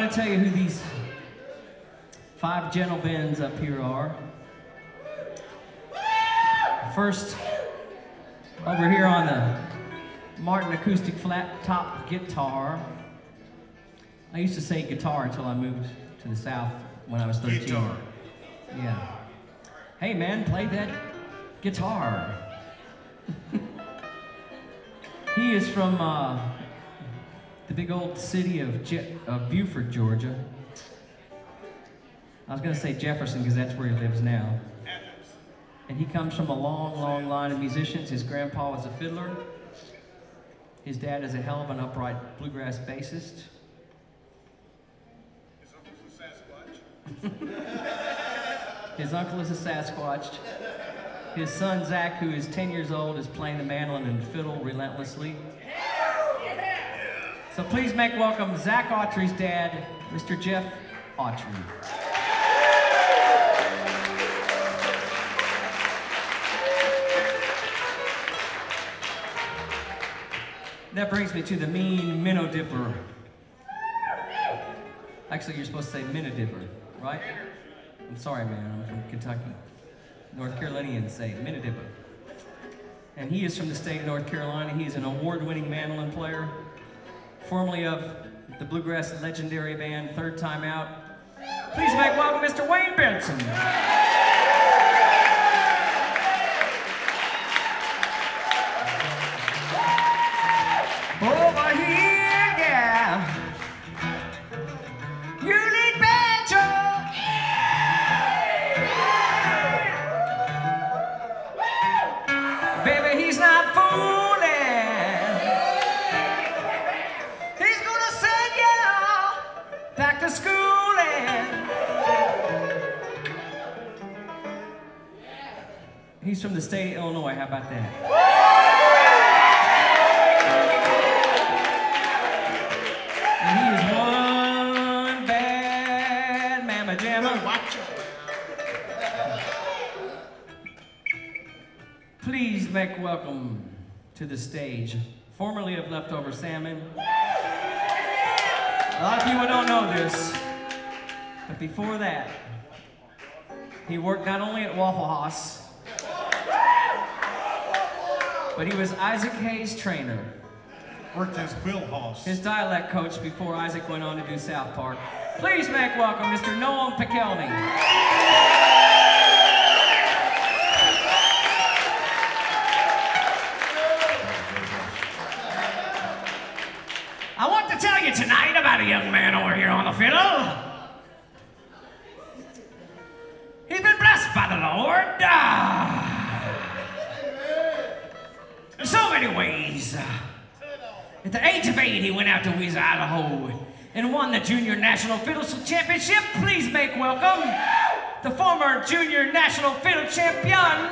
want to tell you who these 5 gentlemen up here are. First, over here on the Martin acoustic flat top guitar. I used to say guitar until I moved to the South when I was 13. Guitar. Yeah. Hey man, play that guitar. He is from the big old city of Beaufort, Georgia. I was going to say Jefferson because that's where he lives now. And he comes from a long, long line of musicians. His grandpa was a fiddler. His dad is a hell of an upright bluegrass bassist. His uncle's a Sasquatch. His uncle is a Sasquatch. His son, Zach, who is 10 years old, is playing the mandolin and fiddle relentlessly. So please make welcome Zach Autry's dad, Mr. Jeff Autry. That brings me to the mean minnow dipper. Actually, you're supposed to say minnow dipper, right? I'm sorry, man, I'm from Kentucky. North Carolinians say minnow dipper. And he is from the state of North Carolina. He is an award-winning mandolin player, formerly of the bluegrass legendary band Third Time Out. Please make welcome Mr. Wayne Benson. Over here, yeah. You need banjo. Baby, he's not fooling. He's gonna send you back to schooling. He's from the state of Illinois. How about that? And he is one bad mamma jamma. Please make welcome to the stage, formerly of Leftover Salmon. A lot of people don't know this, but before that, he worked not only at Waffle House, but he was Isaac Hayes' trainer. Worked as Quill Hoss. His dialect coach before Isaac went on to do South Park. Please make welcome Mr. Noam Pikelny. I want to tell you tonight about a young man over here on the fiddle. He's been blessed by the Lord in so many ways. At the age of 8, he went out to Wheezer, Idaho, and won the Junior National Fiddle Championship. Please make welcome the former Junior National Fiddle Champion.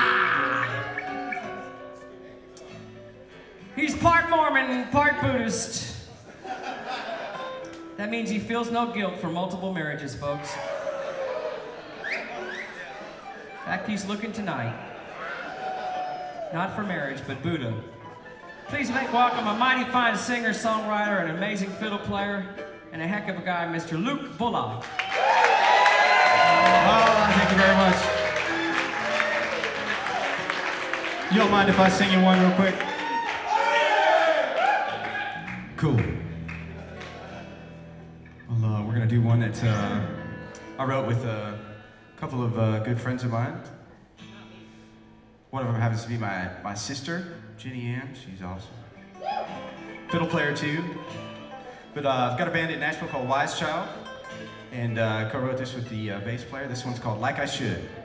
He's part Mormon, part Buddhist. That means he feels no guilt for multiple marriages, folks. In fact, he's looking tonight. Not for marriage, but Buddha. Please make welcome a mighty fine singer, songwriter, an amazing fiddle player, and a heck of a guy, Mr. Luke Bullock. Oh, thank you very much. You don't mind if I sing you one real quick? Cool. Well, we're gonna do one that I wrote with a couple of good friends of mine. One of them happens to be my sister, Jenny Ann. She's awesome. Fiddle player too. But I've got a band in Nashville called Wise Child, and co-wrote this with the bass player. This one's called Like I Should.